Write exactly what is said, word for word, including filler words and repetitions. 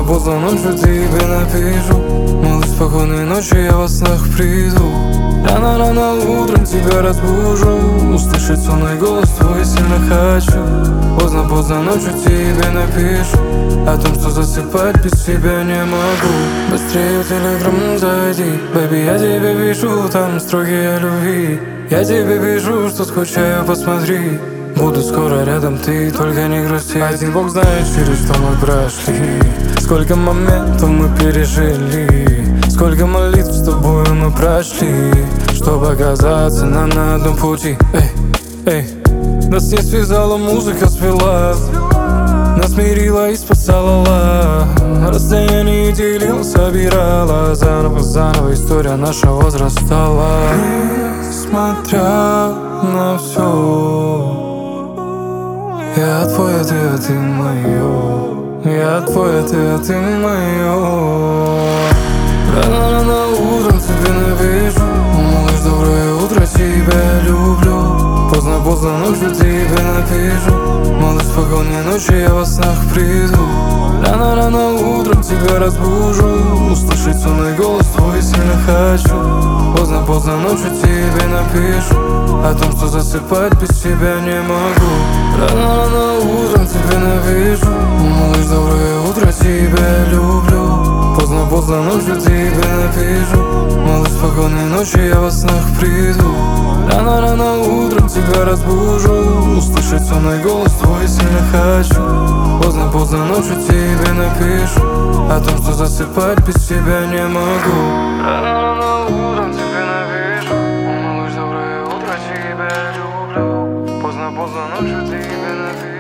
поздно ночью тебе напишу: малыш, спокойной ночи, я во снах приду. Рано-рано утром тебя разбужу, услышать сонный голос твой сильно хочу. Поздно-поздно ночью тебе напишу о том, что засыпать без тебя не могу. Быстрее в телеграм зайди, бэби, я тебе пишу, там строки о любви. Я тебе пишу, что скучаю, посмотри. Буду скоро рядом, ты только не грусти. Один бог знает, через что мы прошли. Сколько моментов мы пережили, сколько молитв с тобой мы прошли, чтобы оказаться нам на одном пути. Эй, эй, нас не связала, музыка свела, нас мирила и спасала. Расстояние делила, собирала. Заново, заново история наша возрастала. Несмотря на все, я твой, а ты, а ты моё. Я твой, а ты, а ты моё. Рано-рано утром тебе напишу: малыш, доброе утро, тебя люблю. Поздно-поздно ночью тебе напишу: малыш, спокойной ночи, я во снах приду. Рано-рано утром тебя разбужу, услышать сонный голос твой сильно хочу. Поздно-поздно ночью тебе напишу о том, что засыпать без тебя не могу. Рано-рано утром тебе напишу: малыш, доброе утро, тебя люблю. Поздно-поздно ночью тебе напишу: малыш, спокойной ночи, я во снах приду. Рано-рано утром тебя разбужу, услышать сонный голос твой сильно хочу. Поздно-поздно ночью тебе напишу о том, что засыпать без тебя не могу. Рано-рано утром тебе напишу: малыш, доброе утро, тебя люблю. Поздно-поздно ночью тебе напишу.